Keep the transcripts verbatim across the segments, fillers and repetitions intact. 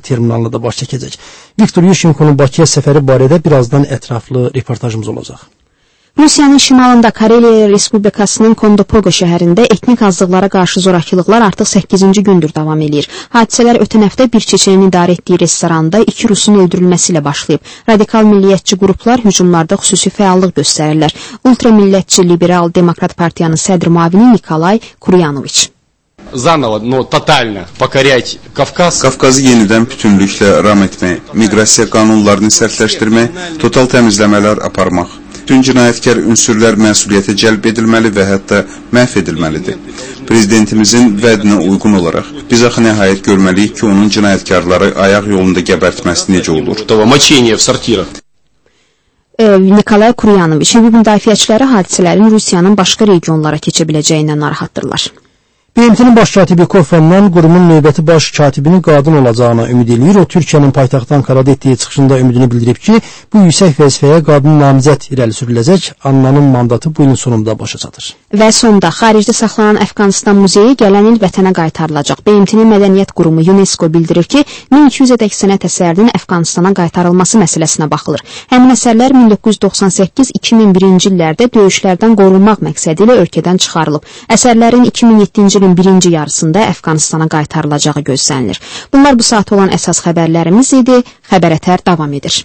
terminalına da baş çəkəcək. Viktor Yushchenko'nun Bakıya səfəri barədə birazdan ətraflı reportajımız olacaq. Rusiyanın şimalında Kareliya Respublikasının Kondopogo şəhərində etnik azlıqlara qarşı zorakılıqlar artıq səkkizinci gündür davam edir. Hadisələr ötən həftə bir çeçenin idarə etdiyi restoranda iki Rusun öldürülməsi ilə başlayıb. Radikal milliyyətçi qruplar hücumlarda xüsusi fəallıq göstərirlər. Ultramillətçi Liberal Demokrat Partiyanın sədr müavini Nikolay Kuryanoviç. Zanovo, no, totalno покорять Kafkaz. Qafqazı yenidən bütünlüklə ram etmək, miqrasiya qanunlarını sərtləşdirmək, total təmizləmələr aparmaq. Bütün cinayətkar ünsürlər məsuliyyətə cəlb edilməli və hətta məhv edilməlidir. Prezidentimizin vədinə uyğun olaraq biz axı nəhayət görməliyik ki, onun cinayətkarları ayaq yolunda gəbərtməsi necə olur. Moçeniya v sortirah. Nikolay Kuryanoviç, hüquq müdafiəçiləri hadisələrin Rusiyanın başqa regionlara keçə biləcəyindən narahatdırlar. B M T'nin baş katibi Kofandan qurumun növbəti baş katibinin qadın olacağına ümid edir. O, Türkiyənin paytaxtdan Ankara'da etdiyi çıxışında ümidini bildirib ki, bu yüksək vəzifəyə qadın namizəd irəli sürüləcək. Annanın mandatı bu ilin sonunda başa çatır. Və sonda xaricdə saxlanan Əfqanistan muzeyi gələn il vətənə qaytarılacaq. B M T'nin mədəniyyət qurumu UNESCO bildirir ki, min iki yüz ədək sənət əsərinin Əfqanistana qaytarılması məsələsinə baxılır. Həmin əsərlər min doqquz yüz doxsan səkkiz iki min birinci illərdə döyüşlərdən qorunmaq məqsədi ilə ölkədən çıxarılıb. Əsərlərin iki min yeddinci ilin birinci yarısında Əfqanistana qaytarılacağı gözlənilir. Bunlar bu saat olan əsas xəbərlərimiz idi. Xəbər ətər davam edir.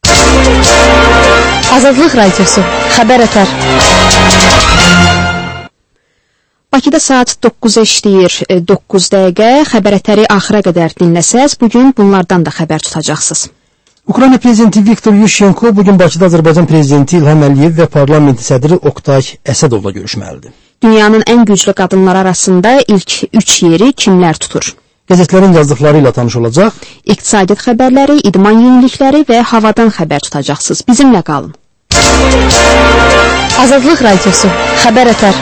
Azadlıq Radiosu, Xəbər ətər. Bakıda saat doqquza işləyir, doqquz dəqiqə. Xəbər ətəri axıra qədər dinləsəz, bugün bunlardan da xəbər tutacaqsınız. Ukrayna prezidenti Viktor Yushchenko bugün Bakıda Azərbaycan prezidenti İlham Əliyev və parlamenti sədri Oqtay Əsədovla görüşməlidir. Dünyanın ən güclü qadınlar arasında ilk üç yeri kimlər tutur? Qəzetlərin yazdıqları ilə tanış olacaq. İqtisadiyyat xəbərləri, idman yenilikləri və havadan xəbər tutacaqsınız. Bizimlə qalın. Azadlıq Radiosu, Xəbər ətər.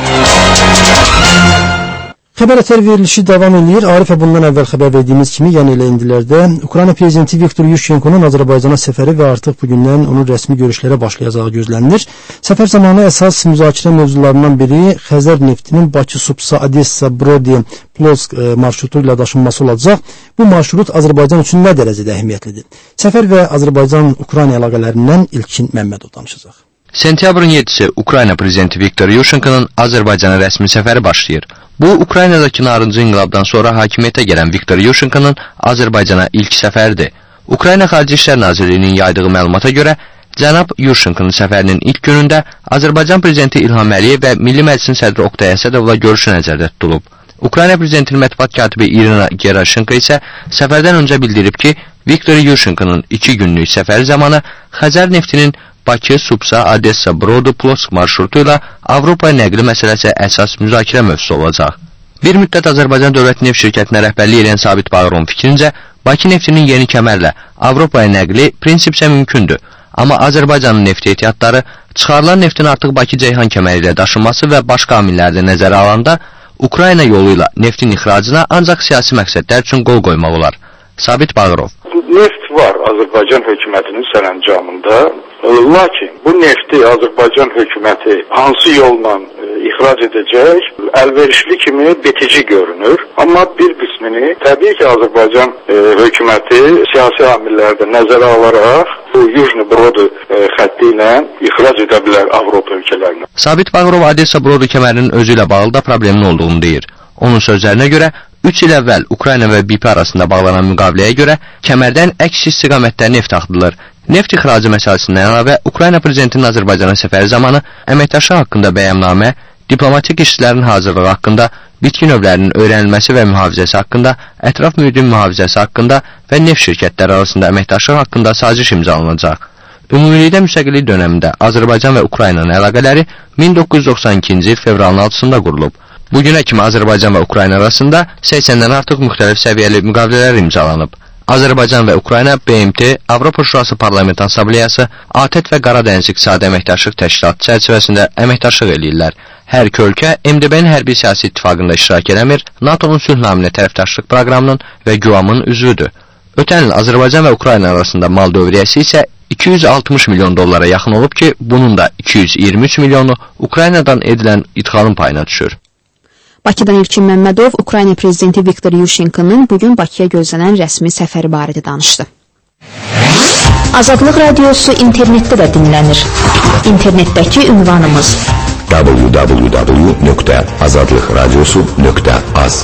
Xəbər ətər verilişi davam edir. Arif bundan əvvəl xəbər verdiyimiz kimi, yəni elə indilərdə Ukrayna prezidenti Viktor Yushchenko'nun Azərbaycana səfəri və artıq bugündən onun rəsmi görüşlərə başlayacağı gözlənilir. Səfər zamanı əsas müzakirə mövzularından biri Xəzər neftinin Bakı, Supsa, Odessa, Brody, Plovsk marşrutu ilə daşınması olacaq. Bu marşrut Azərbaycan üçün nə dərəcədə əhəmiyyətlidir? Səfər və Azərbaycan-Ukrayna əlaqələrindən İlkin Məmmədov danışacaq. Sentyabrın yeddisi Ukrayna prezidenti Viktor Yushchenko'nun Azərbaycana rəsmi səfəri başlayır. Bu, Ukraynadakı narıncı inqilabdan sonra hakimiyyətə gələn Viktor Yushchenko'nun Azərbaycana ilk səfəridir. Ukrayna Xarici İşlər Nazirliyinin yaydığı məlumata görə, cənab Yushchenko'nun səfərinin ilk günündə Azərbaycan prezidenti İlham Əliyev və Milli Məclisin sədri Oqtay Əsədovla görüşü nəzərdə tutulub. Ukrayna prezidentinin mətbuat katibi İrina Gerashenko isə səfərdən öncə bildirib ki, Viktor Yushchenko'nun iki günlük səfəri zamanı Xəzər neftinin Bakı, Supsa, Odessa, Brody, Plovsk marşrutu ilə Avropa nəqli məsələsi əsas müzakirə mövzusu olacaq. Bir müddət Azərbaycan Dövlət Neft Şirkətinə rəhbərlik edən Sabit Bağırovun fikrincə, Bakı neftinin yeni kəmərlə Avropaya nəqli prinsipsə mümkündür. Amma Azərbaycanın neft ehtiyatları çıxarılan neftin artıq Bakı-Ceyhan kəməri ilə daşınması və başqa amilləri də nəzərə alanda, Ukrayna yolu ilə neftin ixracına ancaq siyasi məqsədlər üçün qol qoymaq olar. Sabit Bağırov. Neft var Azərbaycan hökumətinin sərəncamında, lakin bu nefti Azərbaycan hökuməti hansı yolla e, ixrac edəcək, əlverişli kimi bitici görünür. Amma bir qismini təbii ki, Azərbaycan e, hökuməti siyasi amillərdə nəzərə alaraq bu Yujni Brody e, xətti ilə ixrac edə bilər Avropa ölkələrinə. Sabit Bağırov Odessa Brody kəmərinin özü ilə bağlı da problemin olduğunu deyir. Onun sözlərinə görə, üç il əvvəl Ukrayna və B P arasında bağlanan müqaviləyə görə kəmərdən əks istiqamətdə neft axıdılır. Neft ixracı məsələsindən əlavə Ukrayna prezidentinin Azərbaycana səfəri zamanı əməkdaşlıq haqqında bəyannamə, diplomatik işlərin hazırlığı haqqında, bitki növlərinin öyrənilməsi və mühafizəsi haqqında, ətraf mühitin mühafizəsi haqqında və neft şirkətləri arasında əməkdaşlıq haqqında saziş imzalanacaq. Ümumilikdə müstəqillik dönəmində Azərbaycan və Ukraynanın əlaqələri min doqquz yüz doxsan ikinci il fevralın altısında qurulub. Bugünə kimi Azərbaycan və Ukrayna arasında səksəndən artıq müxtəlif səviyyəli müqavilələr imzalanıb. Azərbaycan və Ukrayna B M T, Avropa Şurası Parlament Assambleyası, A T E T və Qaradəniz İqtisadi Əməkdaşlıq Təşkilatı çərçivəsində əməkdaşlıq eləyirlər. Hər iki ölkə M D B-nin hərbi siyasi ittifaqında iştirak eləmir, NATO'nun sülh naminə tərəfdaşlıq proqramının və GUAM-ın üzvüdür. Ötən il Azərbaycan və Ukrayna arasında mal dövriyyəsi isə iki yüz altmış milyon dollara yaxın olub ki, bunun da iki yüz iyirmi üç milyonu Ukraynadan edilən idxalın payına düşür. Bakıdan İlkin Məmmədov Ukrayna prezidenti Viktor Yushchenkonun bugün Bakıya gözlənən rəsmi səfəri barədə danışdı. Azadlıq Radiosu internetdə də dinlənir. İnternetdəki ünvanımız w w w nöqtə azadlıq radiosu nöqtə az.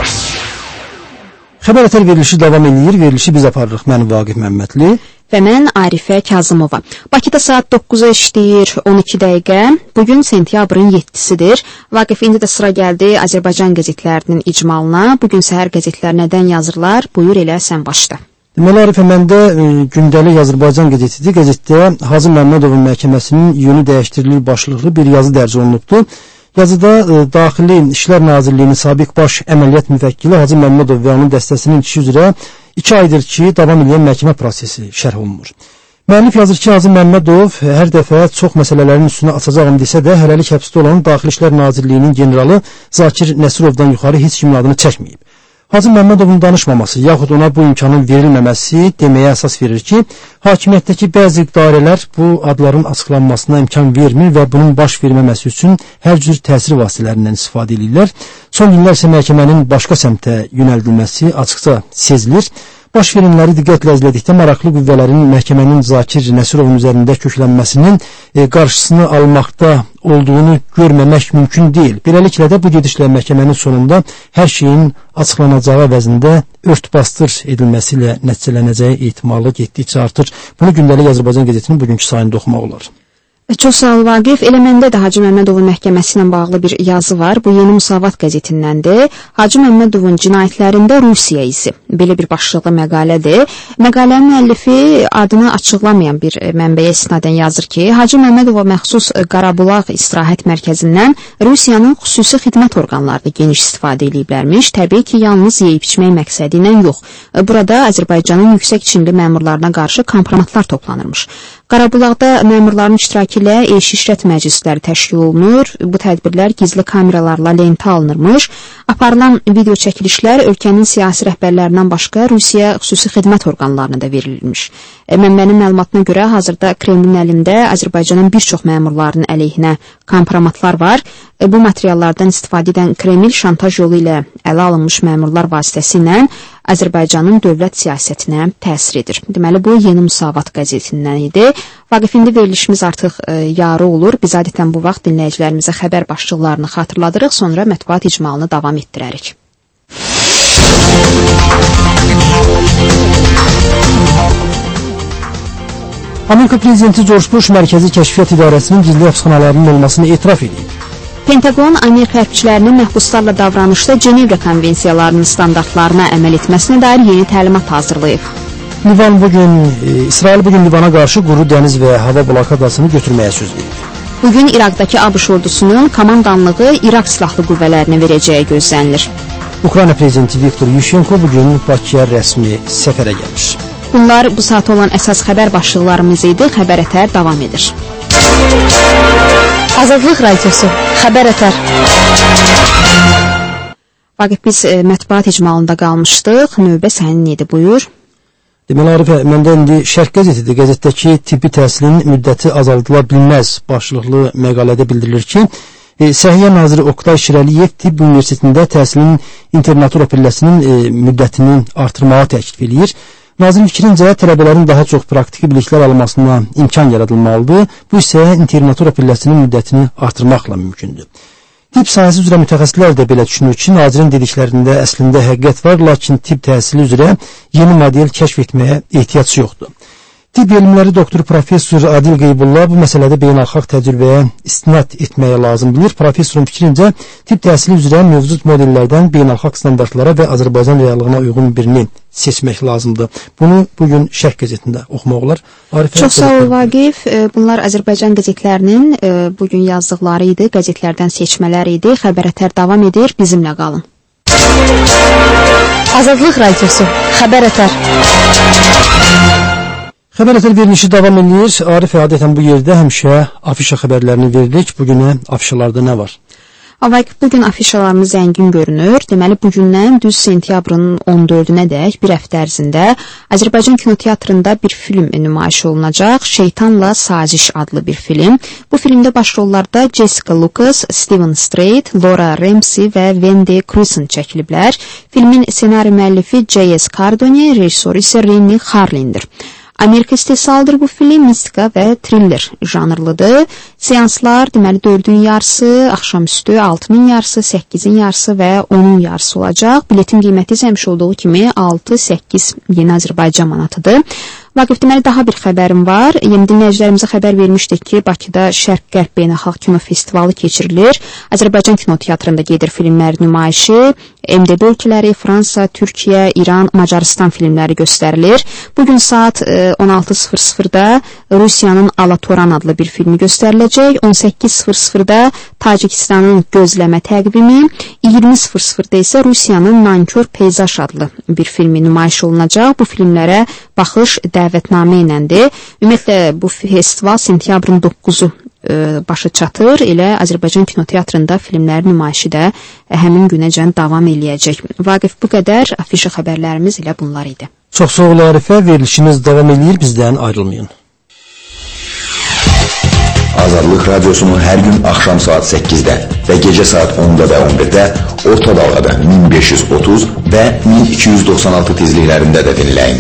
Xəbər Ətər verilişi davam edir. Verilişi biz aparırıq. Mən Vaqif Məmmədli və mən Arifə Kazımova. Bakıda saat doqquza işləyir on iki dəqiqə. Bugün sentyabrın yeddisidir. Vaqif, indi də sıra gəldi Azərbaycan qəzetlərinin icmalına. Bugün səhər qəzetlər nədən yazırlar? Buyur, elə sən başla. Deməli, Arifə, məndə e, gündəlik Azərbaycan qəzetidir. Qəzetdə Hacı Məmmədovun məhkəməsinin yönü dəyişdirilir başlıqlı bir yazı dərc olunubdur. Yazıda e, Daxili İşlər Nazirliyinin sabiq baş əməliyyat müvəkkili Hacı Məmmədov və onun dəstəsinin işi üzrə iki aydır ki, davam edən məhkəmə prosesi şərh olunur. Müəllif yazır ki, Hacı Məmmədov hər dəfə çox məsələlərin üstünə açacağım desə də, hələlik həbsdə olan Daxili İşlər Nazirliyinin generalı Zakir Nəsirovdan yuxarı heç kimin adını çəkməyib. Hacı Məmmədovun danışmaması, yaxud ona bu imkanın verilməməsi deməyə əsas verir ki, hakimiyyətdəki bəzi idarələr bu adların açıqlanmasına imkan vermir və bunun baş verməməsi üçün hər cür təsir vasitələrindən istifadə edirlər. Son günlər isə məhkəmənin başqa səmtə yönəldilməsi açıqca sezilir. Baş verilənləri diqqətlə izlədikdə maraqlı qüvvələrin məhkəmənin Zakir Nəsirovun üzərində köklənməsinin e, qarşısını almaqda olduğunu görməmək mümkün deyil. Beləliklə də bu gedişlə məhkəmənin sonunda hər şeyin açıqlanacağı əvəzində örtbasdır edilməsi ilə nəticələnəcəyi ehtimalı getdikcə artır. Bunu gündəlik Azərbaycan qəzetinin bugünkü sayında oxumaq olar. Çox sağ ol, Vaqif. Elə məndə də Hacı Məmmədovun məhkəməsi ilə bağlı bir yazı var. Bu Yeni Müsavat qəzetindəndir. Hacı Məmmədovun cinayətlərində Rusiya izi. Belə bir başlıqlı məqalədir. Məqalənin müəllifi adını açıqlamayan bir mənbəyə istinadən yazır ki, Hacı Məmmədova məxsus Qarabulaq istirahət mərkəzindən Rusiyanın xüsusi xidmət orqanları da geniş istifadə ediblərmiş. Təbii ki, yalnız yeyib-içmək məqsədi ilə yox. Burada Azərbaycanın yüksək çinli məmurlarına qarşı kompromatlar toplanırmış. Qarabulaqda məmurların iştirakı ilə eş-işrət məclisləri təşkil olunur. Bu tədbirlər gizli kameralarla lentə alınırmış. Aparılan video çəkilişlər ölkənin siyasi rəhbərlərindən başqa Rusiya xüsusi xidmət orqanlarına da verilmiş. Mənbənin məlumatına görə hazırda Kremlin əlində Azərbaycanın bir çox məmurlarının əleyhinə kompromatlar var. Bu materiallardan istifadə edən Kreml şantaj yolu ilə ələ alınmış məmurlar vasitəsilə Azərbaycanın dövlət siyasətinə təsir edir. Deməli, bu Yeni Müsavat qəzetindən idi. Vaqif, indi verilişimiz artıq e, yarı olur. Biz adətən bu vaxt dinləyicilərimizə xəbər başlıqlarını xatırladırıq, sonra mətbuat icmalını davam etdirərik. Amerika prezidenti George Bush Mərkəzi Kəşfiyyat İdarəsinin gizli həbsxanalarının olmasını etiraf edib. Pentagon Amerika hərbçilərinin məhbuslarla davranışda Cenevra konvensiyalarının standartlarına əməl etməsinə dair yeni təlimat hazırlayıb. Livan bugün, e, İsrail bugün Livana qarşı quru dəniz və hava blokadasını götürməyə söz verib. Bugün İraqdakı ABŞ ordusunun komandanlığı İraq silahlı qüvvələrinə verəcəyi gözlənilir. Ukrayna prezidenti Viktor Yushchenko bugün Bakıya rəsmi səfərə gəlir. Bunlar bu saat olan əsas xəbər başlıqlarımız idi. Xəbər Ətər davam edir. Azadlıq Radiosu Xəbər Ətər. Vaqif, biz e, mətbuat icmalında qalmışdıq. Növbə sənin idi, buyur. Deməli, Arifə, məndə indi Şərq qəzetidir. Qəzetdəki tibbi təhsilin müddəti azaldıla bilməz başlıqlı məqalədə bildirilir ki, e, Səhiyyə naziri Oqtay Şirəliyev Tibb Universitetində təhsilin internatura pilləsinin e, müddətini artırmağa təklif edir. Nazirin fikrincə, tələbələrin daha çox praktiki biliklər almasına imkan yaradılmalıdır. Bu isə internatura pilləsinin müddətini artırmaqla mümkündür. Tibb sahəsi üzrə mütəxəssislər də belə düşünür ki, nazirin dediklərində əslində həqiqət var, lakin tibb təhsili üzrə yeni model kəşf etməyə ehtiyac yoxdur. Tibb elmləri doktor professor Adil Qeybullah bu məsələdə beynəlxalq təcrübəyə istinad etməyə lazım bilir. Professorun fikrincə, tibb təhsili üzrə mövcud modellərdən beynəlxalq standartlara və Azərbaycan reallığına uyğun birini seçmək lazımdır. Bunu bugün Şərq qəzetində oxumaq olar. Arifə, çox sağ ol, Vaqif. Bunlar Azərbaycan qəzetlərinin bugün yazdıqları idi, qəzetlərdən seçmələr idi. Xəbər Ətər davam edir, bizimlə qalın. Azadlıq Radiosu Xəbər Ətər. Xəbər Ətər verilişi davam edir. Arifə, adətən bu yerdə həmişə afişa xəbərlərini veririk. Bugünə afişalarda nə var? Avaqif, bugün afişalarımız zəngin görünür. Deməli, bugündən düz sentyabrın on dördünə dək bir həftə ərzində Azərbaycan kinoteatrında bir film nümayiş olunacaq. Şeytanla Saziş adlı bir film. Bu filmdə başrollarda Jessica Lucas, Steven Strait, Laura Ramsey və Wendy Crewson çəkiliblər. Filmin ssenari müəllifi J S Cardone, rejissoru isə Rennie Harlindir. Amerika istehsalıdır bu film, mistika və thriller janrlıdır. Seanslar deməli dördün yarısı, axşamüstü altının yarısı, səkkizin yarısı və onun yarısı olacaq. Biletin qiyməti həmişə olduğu kimi altı səkkiz yeni Azərbaycan manatıdır. Vaqif, deməli daha bir xəbərim var. Yeni dinləyicilərimizə xəbər vermişdik ki, Bakıda Şərq-Qərb Beynəlxalq Kino Festivalı keçirilir. Azərbaycan kinoteatrında gedir filmlər nümayişi. M D B ölkələri, Fransa, Türkiyə, İran, Macarıstan filmləri göstərilir. Bugün saat on altı sıfır sıfırda Rusiyanın Alatoran adlı bir filmi göstəriləcək. on səkkiz sıfır sıfırda Tacikistanın Gözləmə təqvimi, iyirmi sıfır sıfırda isə Rusiyanın Nankör Peyzaj adlı bir filmi nümayiş olunacaq. Bu filmlərə baxış dəvətnamə iləndir. Ümumiyyətlə bu festival sentyabrın doqquzu başa çatır. Elə Azərbaycan kinoteatrında filmlərin nümayişi də həmin günəcən davam eləyəcək. Vaqif, bu qədər afişa xəbərlərimiz elə bunlar idi. Çox sağ ol Arifə, verilişiniz davam eləyir, bizdən ayrılmayın. Azadlıq Radiosunu hər gün axşam saat səkkizdə və gecə saat onda və on birdə orta dalğada min beş yüz otuz və min iki yüz doxsan altı tezliklərində də dinləyin.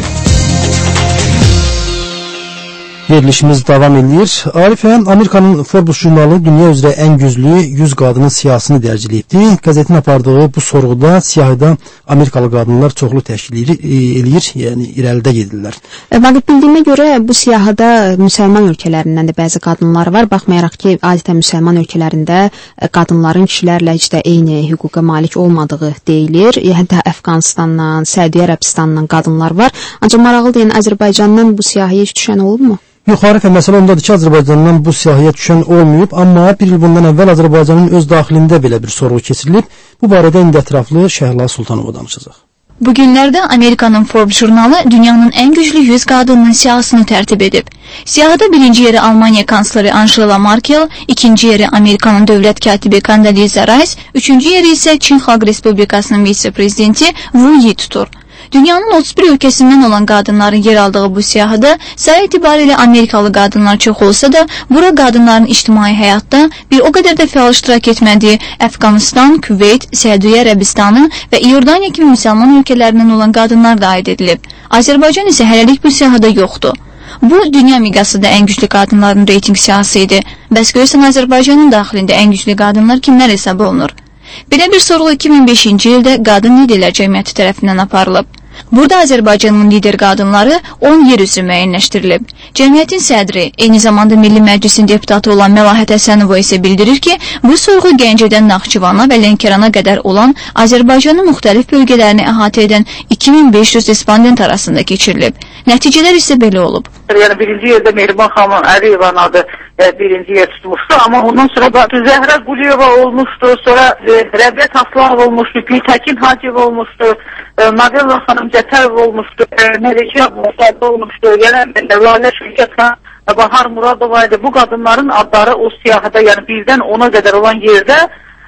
Verilişimiz davam edir. Arifə, Amerikanın Forbes jurnalı dünya üzrə ən güclü yüz qadının siyahısını dərc etdi. Qəzetin apardığı bu sorğuda siyahıda Amerikalı qadınlar çoxlu təşkil eləyir, yəni irəlidə gedirlər. Vaqif, bildiyimə görə bu siyahıda müsəlman ölkələrindən də bəzi qadınlar var. Baxmayaraq ki, adətən müsəlman ölkələrində qadınların kişilərlə heç də eyni hüquqa malik olmadığı deyilir. Hətta Əfqanistandan, Səudiyyə Ərəbistanından qadınlar var. Ancaq maraqlıdır, yəni Azərbaycandan bu siyahıya heç düşən olubmu? Yox, Arifə, məsələ ondadır ki, Azərbaycandan bu siyahıya düşən olmayıb, amma bir il bundan əvvəl Azərbaycanın öz daxilində belə bir sorğu keçirilib. Bu barədə indi ətraflı Şəhla Sultanova danışacaq. Bu günlərdə Amerikanın Forbes jurnalı dünyanın ən güclü yüz qadının siyahısını tərtib edib. Siyahıda birinci yeri Almaniya kansleri Angela Merkel, ikinci yeri Amerikanın dövlət katibi Condoleezza Rice, üçüncü yeri isə Çin Xalq Respublikasının vitse-prezidenti Wu Yi tutur. Dünyanın otuz bir ölkəsindən olan qadınların yer aldığı bu siyahıda sayı itibarilə Amerikalı qadınlar çox olsa da, bura qadınların ictimai həyatda bir o qədər də fəal iştirak etmədiyi Əfqanistan, Küveyt, Səudiyyə Ərəbistanı və İordaniya kimi müsəlman ölkələrindən olan qadınlar da aid edilib. Azərbaycan isə hələlik bu siyahıda yoxdur. Bu, dünya miqyasında ən güclü qadınların reyting siyahısı idi. Bəs görürsən, Azərbaycanın daxilində ən güclü qadınlar kimlər hesab olunur? Belə bir sorğu iki min beşinci ildə Qadın Liderlər Cəmiyyəti tərəfindən aparılıb. Burada Azərbaycanın lider qadınları on yer üzrə müəyyənləşdirilib. Cəmiyyətin sədri, eyni zamanda Milli Məclisin deputatı olan Məlahət Həsənova isə bildirir ki, bu sorğu Gəncədən Naxçıvana və Lənkərana qədər olan Azərbaycanın müxtəlif bölgələrini əhatə edən iki min beş yüz respondent arasında keçirilib. Nəticələr isə belə olub. Yəni birinci yerdə Mehriban xanım Əliyevanın adı e, birinci yer tutmuşdu, amma ondan sonra Zəhra Quliyeva olmuşdu, sonra e, Rəbiət Aslanov olmuşdu, Gültəkin Hacıyev olmuşdu, e, Nagella xanım Cətərov olmuşdu, e, Mələkə Musadə olmuşdu, yəni Lalə Şirkətlə Bahar Muradova idi. Bu qadınların adları o siyahıda, yəni birdən ona qədər olan yerdə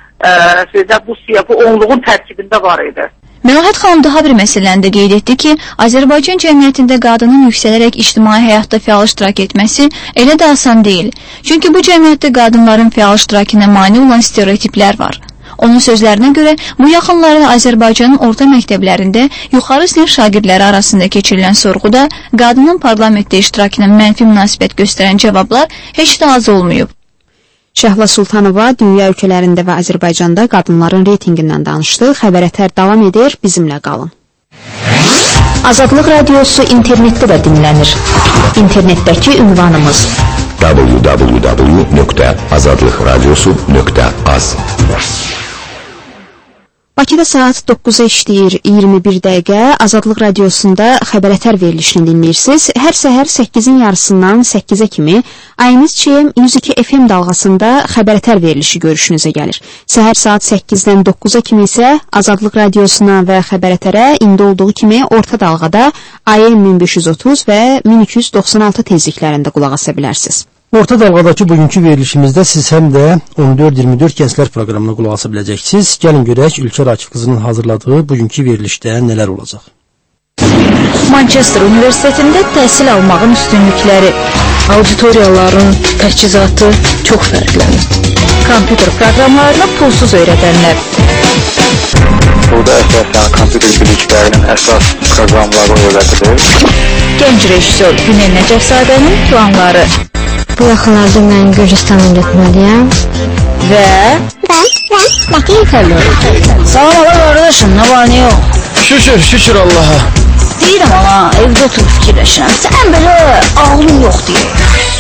e, bu siyah, bu onluğun tərkibində var idi. Məlahət xanım daha bir məsələni də qeyd etdi ki, Azərbaycan cəmiyyətində qadının yüksələrək ictimai həyatda fəal iştirak etməsi elə də asan deyil. Çünki bu cəmiyyətdə qadınların fəal iştirakına mane olan stereotiplər var. Onun sözlərinə görə, bu yaxınlarda Azərbaycanın orta məktəblərində yuxarı sinif şagirdləri arasında keçirilən sorğuda qadının parlamentdə iştirakına mənfi münasibət göstərən cavablar heç də az olmayıb. Şəhla Sultanova dünya ölkələrində və Azərbaycanda qadınların reytingindən danışdı. Xəbərətər davam edir, bizimlə qalın. Azadlıq Radiosu internetdə də dinlənir. İnternetdəki ünvanımız w w w nöqtə azadlıq radiosu nöqtə az. Bakıda saat doqquza işləyir iyirmi bir dəqiqə. Azadlıq Radiosunda xəbərətər verilişini dinləyirsiniz. Hər səhər səkkizin yarısından səkkizə kimi A M S yüz iki F M dalğasında xəbərətər verilişi görüşünüzə gəlir. Səhər saat səkkizdən doqquza kimi isə Azadlıq Radiosuna və xəbərətərə indi olduğu kimi orta dalğada A M min beş yüz otuz və min iki yüz doxsan altı tezliklərində qulaq asa bilərsiniz. Orta dalğadakı bugünkü verilişimizdə siz həm də on dörd iyirmi dörd Gənclər proqramına qulaq asa biləcəksiniz. Gəlin görək Ülker Akif qızının hazırladığı bugünkü verilişdə nələr olacaq. Manchester Universitetində təhsil almağın üstünlükləri, auditoriyaların təchizatı çox fərqlənir. Kompüter proqramlarını pulsuz öyrədənlər. Burada əsasən kompüter biliklərinin əsas proqramları öyrədilir. Gənc rejissor Günel Nəcəfzadənin planları. Bu yaxınlarda mən Gürcüstana getməliyəm. Və... Və, və, dəqiqələr. Sağ ol, qardaşım, nə var, nə yox? Şükür, şükür Allaha. Deyirəm ana, evdə oturub fikirləşirəm. Sən belə ağlın yox deyir.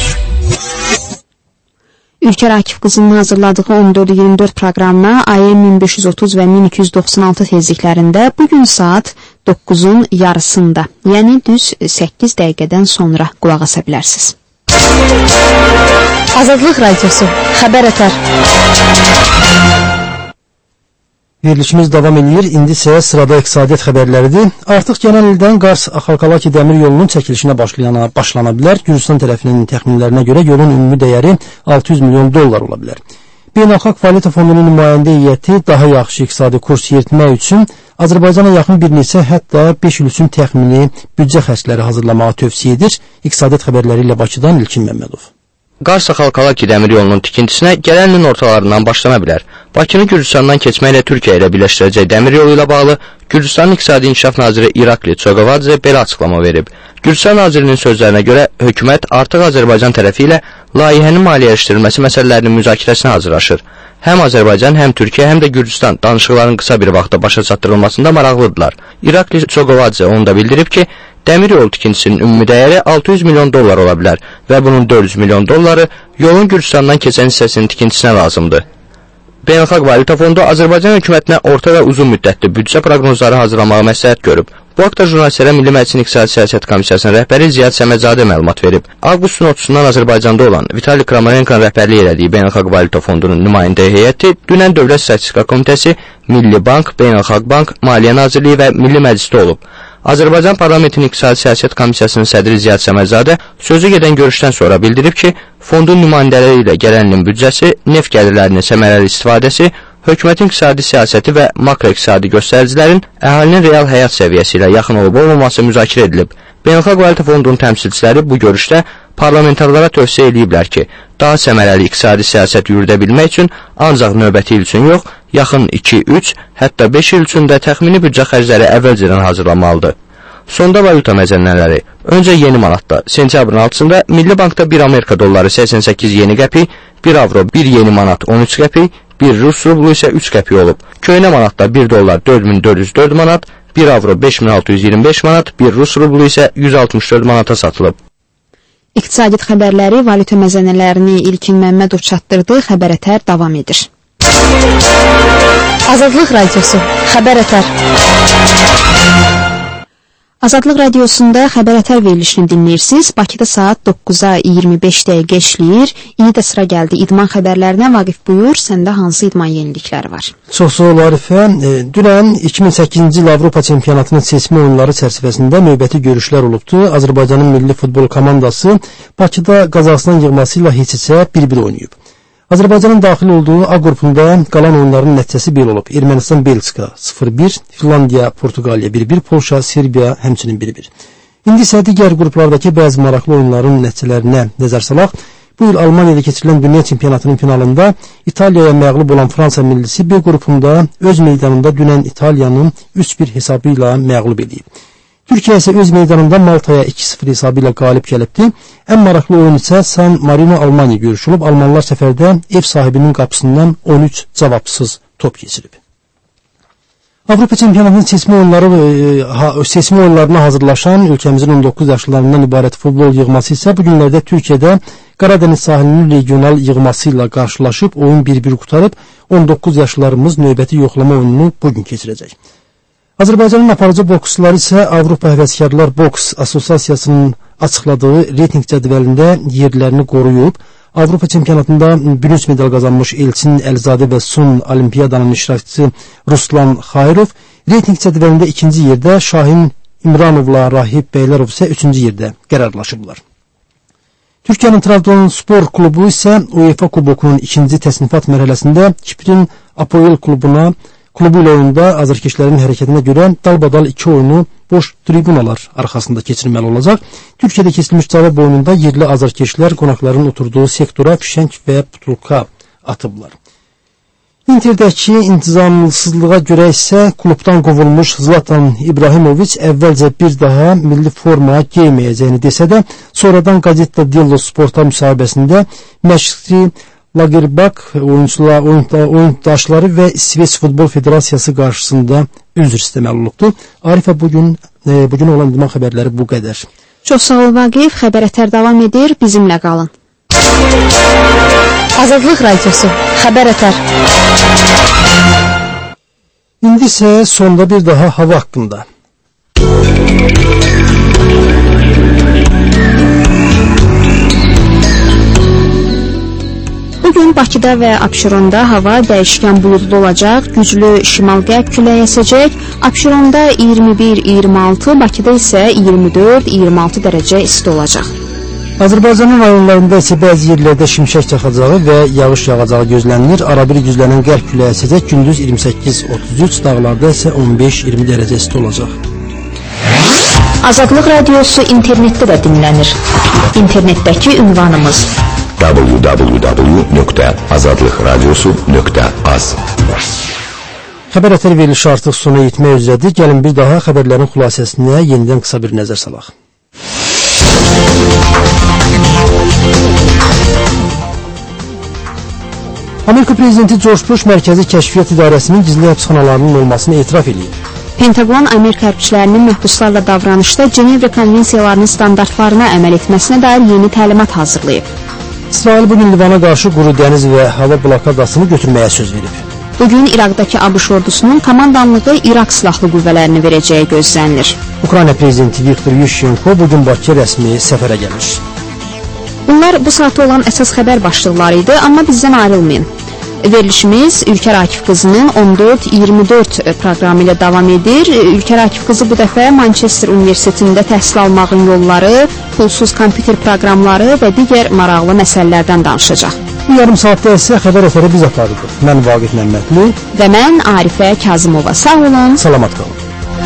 Ülker Akif qızının hazırladığı on dörd iyirmi dörd proqramına A M min beş yüz otuz və min iki yüz doxsan altı tezliklərində bugün saat doqquzun yarısında, yəni düz səkkiz dəqiqədən sonra qulaq asa bilərsiniz. Azadlıq Radiosu, xəbər ətər. Verilişimiz davam edir. İndi isə sırada iqtisadiyyat xəbərləridir. Artıq gələn ildən Qars-Axalkalaki dəmir yolunun çəkilişinə başlayana, başlana bilər. Gürcüstan tərəfinin təxminlərinə görə yolun ümumi dəyəri altı yüz milyon dollar ola bilər. Beynəlxalq Valyuta Fondunun nümayəndə heyəti daha yaxşı iqtisadi kurs yeritmək üçün Azərbaycana yaxın bir neçə, hətta beş il üçün təxmini büdcə xərcləri hazırlamağı tövsiyə edir. İqtisadiyyat xəbərləri ilə Bakıdan İlkin Məmmədov. Qars-Axalkalaki dəmir yolunun tikintisinə gələn ilin ortalarından başlana bilər. Bakını Gürcüstandan keçməklə Türkiyə ilə birləşdirəcək dəmir yolu ilə bağlı Gürcüstanın İqtisadi İnkişaf Naziri İrakli Çoqovadze belə açıqlama verib. Gürcüstan nazirinin sözlərinə görə hökumət artıq Azərbaycan tərəfi ilə layihənin maliyyələşdirilməsi məsələlərinin müzakirəsinə hazırlaşır. Həm Azərbaycan, həm Türkiyə, həm də Gürcüstan danışıqların qısa bir vaxtda başa çatdırılmasında maraqlıdırlar. İrakli Çoqovadze onu da bildirib ki, dəmir yolu tikintisinin ümumi dəyəri altı yüz milyon dollar ola bilər və bunun dörd yüz milyon dolları yolun Gürcüstandan keçən hissəsinin tikintisinə lazımdır. Beynəlxalq Valyuta Fondu Azərbaycan hökumətinə orta və uzun müddətli büdcə proqnozları hazırlamağı məsləhət görüb. Bu haqda jurnalistlərə Milli Məclisin İqtisadi Siyasət Komissiyasının rəhbəri Ziyad Səmədzadə məlumat verib. Avqustun otuzundan Azərbaycanda olan Vitali Kramarenko'nun rəhbərlik elədiyi Beynəlxalq Valyuta Fondunun nümayəndə heyəti dünən Dövlət Statistika Komitəsi, Milli Bank, Beynəlxalq Bank, Maliyyə Nazirliyi və Milli Məclisdə olub. Azərbaycan Parlamentinin İqtisadi Siyasət Komissiyasının sədri Ziyad Səmədzadə sözü gedən görüşdən sonra bildirib ki, fondun nümayəndələri ilə gələn ilin büdcəsi, neft gəlirlərinin səmərəli istifadəsi, hökumətin iqtisadi siyasəti və makroiqtisadi göstəricilərin əhalinin real həyat səviyyəsi ilə yaxın olub olmaması müzakirə edilib. Beynəlxalq Valyuta Fondunun təmsilçiləri bu görüşdə parlamentarlara tövsiyə ediblər ki, daha səmərəli iqtisadi siyasət yürüdə bilmək üçün ancaq növbəti il üçün yox, yaxın iki üç, hətta beş il üçün də təxmini büdcə xərcləri əvvəlcədən hazırlanmalıdır. Sonda valyuta məzənnələri. Öncə yeni manatda, sentyabrın altısında Milli Bankda bir Amerika dolları səksən səkkiz yeni qəpik, bir avro bir yeni manat on üç qəpik, bir Rus rublu isə üç qəpik olub. Köhnə manatda bir dollar dörd min dörd yüz dörd manat, bir avro beş min altı yüz iyirmi beş manat, bir Rus rublu isə yüz altmış dörd manata satılıb. İqtisadiyyat xəbərləri, valyuta məzənnələrini İlkin Məmmədov çatdırdı, xəbər ətər davam edir. Azadlıq Radiosu, xəbər ətər. Azadlıq Radiosunda xəbər ətər verilişini dinləyirsiniz. Bakıda saat doqquza iyirmi beş dəqiqə işləyir. İndi də sıra gəldi idman xəbərlərinə. Vaqif buyur, səndə hansı idman yenilikləri var? Çox sağ ol Arifə. E, dünən iki min səkkizinci il Avropa çempionatının seçmə oyunları çərçivəsində növbəti görüşlər olubdu. Azərbaycanın milli futbol komandası Bakıda Qazaxıstan yığması ilə heç-heçə bir bir oynayıb. Azərbaycanın daxil olduğu A qrupunda qalan oyunların nəticəsi belə olub. Ermənistan Belçika sıfır bir, Finlandiya Portuqaliya bir bir, Polşa Serbiya həmçinin bir bir. İndi isə digər qruplardakı bəzi maraqlı oyunların nəticələrinə nəzər salaq. Bu il Almaniyada keçirilən dünya çempionatının finalında İtaliyaya məğlub olan Fransa millisi B qrupunda öz meydanında dünən İtaliyanın üç bir hesabı ilə məğlub edib. Türkiyə isə öz meydanında Maltaya iki sıfır hesabı ilə qalib gəlibdi. Ən maraqlı oyun isə San Marino Almaniya görüşü olub. Almanlar səfərdə ev sahibinin qapısından on üç cavabsız top keçirib. Avropa çempionatının seçmə oyunları e, seçmə oyunlarına hazırlaşan ölkəmizin on doqquz yaşlılarından ibarət futbol yığması isə bu günlərdə Türkiyədə Qaradəniz sahilinin regional yığması ilə qarşılaşıb oyun bir bir qutarıb. on doqquz yaşlılarımız növbəti yoxlama oyununu bugün keçirəcək. Azərbaycanın aparıcı boksçuları isə Avropa Həvəskarlar Boks Assosiasiyasının açıqladığı reyting cədvəlində yerlərini qoruyub. Avropa çempionatında bürünc medal qazanmış Elçin Əlzadə və son olimpiyadanın iştirakçısı Ruslan Xayrov reyting cədvəlində ikinci yerdə, Şahin İmranovla Rahib Beylərov isə üçüncü yerdə qərarlaşıblar. Türkiyənin Trabzonspor klubu isə UEFA Kubokunun ikinci təsnifat mərhələsində Kiprin Apoel klubuna klubu ilə oyunda azarkeşlərin hərəkətinə görə dalbadal iki oyunu boş tribunalar arxasında keçirməli olacaq. Türkiyədə keçirilmiş cavab oyununda yerli azarkeşlər qonaqların oturduğu sektora fişəng və butulka atıblar. Interdəki intizamsızlığa görə isə klubdan qovulmuş Zlatan İbrahimoviç əvvəlcə bir daha milli forma giyməyəcəyini desə də, sonradan Gazeta dello Sport'a müsahibəsində məşqçi Lagerbak oyundaşları və İsveç Futbol Federasiyası qarşısında üzr istəməli olubdu. Arifə, bugün, e, bugün olan idman xəbərləri bu qədər. Çox sağ ol Vaqif, xəbər ətər davam edir, bizimlə qalın. Azadlıq Radiosu, xəbər ətər. İndi isə sonda bir daha hava haqqında. Bugün Bakıda və Abşeronda hava dəyişkən buludlu olacaq, güclü şimal-qərb küləyi əsəcək. Abşeronda iyirmi bir iyirmi altı, Bakıda isə iyirmi dörd iyirmi altı dərəcə isti olacaq. Azərbaycanın rayonlarında isə bəzi yerlərdə şimşək çaxacağı və yağış yağacağı gözlənilir. Arabir güclənən qərb küləyi əsəcək, gündüz iyirmi səkkiz otuz üç, dağlarda isə on beş iyirmi dərəcə isti olacaq. Azadlıq Radiosu internetdə də dinlənir. İnternetdəki ünvanımız w w w nöqtə azadlıq radiosu nöqtə az. Xəbər ətər verilişi artıq sona yetmək üzrədir. Gəlin bir daha xəbərlərin xülasəsinə yenidən qısa bir nəzər salaq. Amerika prezidenti George Bush Mərkəzi Kəşfiyyat İdarəsinin gizli həbsxanalarının olmasını etiraf edib. Pentagon Amerika hərbçilərinin məhbuslarla davranışda Cenevra konvensiyalarının standartlarına əməl etməsinə dair yeni təlimat hazırlayıb. İsrail bugün Livana qarşı quru dəniz və hava blokadasını götürməyə söz verib. Bugün İraqdakı ABŞ ordusunun komandanlığı İraq silahlı qüvvələrini verəcəyi gözlənilir. Ukrayna prezidenti Viktor Yushchenko bugün Bakıya rəsmi səfərə gəlir. Bunlar bu saatda olan əsas xəbər başlıqları idi, amma bizdən ayrılmayın. Verilişimiz Ülker Akif qızının on dörd iyirmi dörd proqramı ilə davam edir. Ülker Akif qızı bu dəfə Manchester Universitetində təhsil almağın yolları, pulsuz kompüter proqramları və digər maraqlı məsələlərdən danışacaq. Bu yarım saatda isə xəbər ətəri biz aparırıq. Mən Vaqif Məmmədli və mən Arifə Kazımova. Sağ olun, salamat qalın.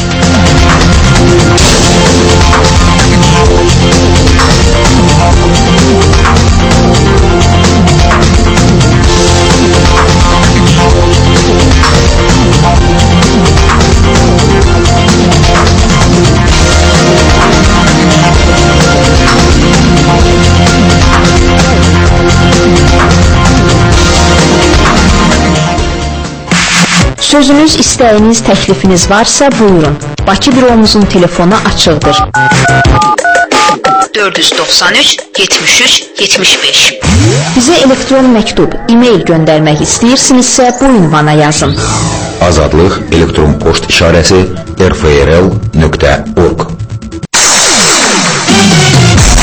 Sözünüz, istəyiniz, təklifiniz varsa buyurun. Bakı büromuzun telefonu açıqdır. dörd yüz doxsan üç yetmiş üç yetmiş beş. Bizə elektron məktub, e-mail göndərmək istəyirsinizsə bu ünvana yazın. Azadlıq elektron poçt işarəsi r f r l nöqtə org